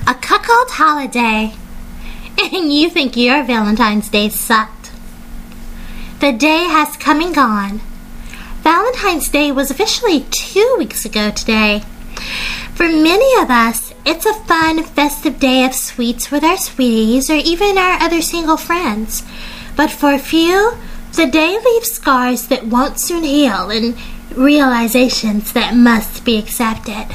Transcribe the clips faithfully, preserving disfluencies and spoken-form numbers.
A cuckold holiday, and you think your Valentine's Day sucked. The day has come and gone. Valentine's Day was officially two weeks ago today. For many of us, it's a fun, festive day of sweets with our sweeties or even our other single friends. But for a few, the day leaves scars that won't soon heal and realizations that must be accepted.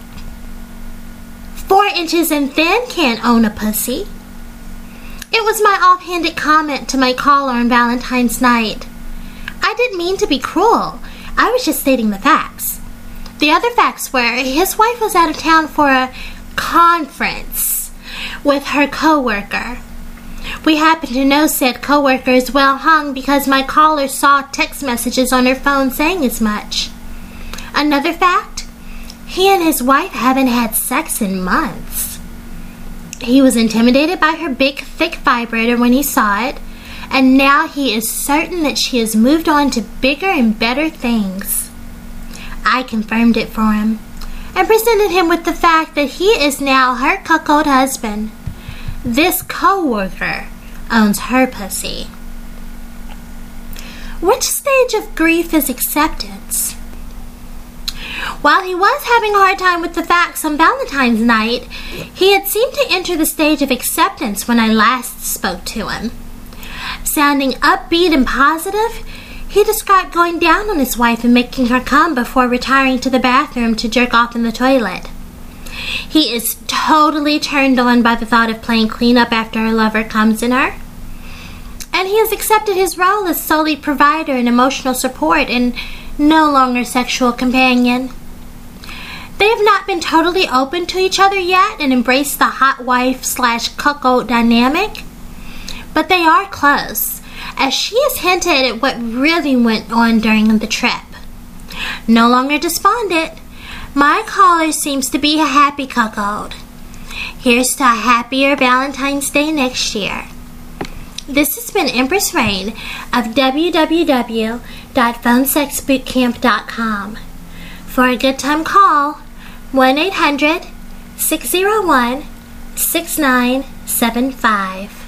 Four inches and thin can't own a pussy. It was my offhanded comment to my caller on Valentine's night. I didn't mean to be cruel. I was just stating the facts. The other facts were his wife was out of town for a conference with her coworker. We happen to know said coworker is well hung because my caller saw text messages on her phone saying as much. Another fact, he and his wife haven't had sex in months. He was intimidated by her big, thick vibrator when he saw it, and now he is certain that she has moved on to bigger and better things. I confirmed it for him and presented him with the fact that he is now her cuckold husband. This co-worker owns her pussy. Which stage of grief is acceptance? While he was having a hard time with the facts on Valentine's night, he had seemed to enter the stage of acceptance when I last spoke to him. Sounding upbeat and positive, he described going down on his wife and making her come before retiring to the bathroom to jerk off in the toilet. He is totally turned on by the thought of playing cleanup after her lover comes in her. And he has accepted his role as solely provider and emotional support and no longer sexual companion. They have not been totally open to each other yet and embraced the hot wife slash cuckold dynamic, but they are close, as she has hinted at what really went on during the trip. No longer despondent, my caller seems to be a happy cuckold. Here's to a happier Valentine's Day next year. This has been Empress Rain of w w w dot phone sex boot camp dot com. For a good time call, one eight hundred, six oh one, six nine seven five.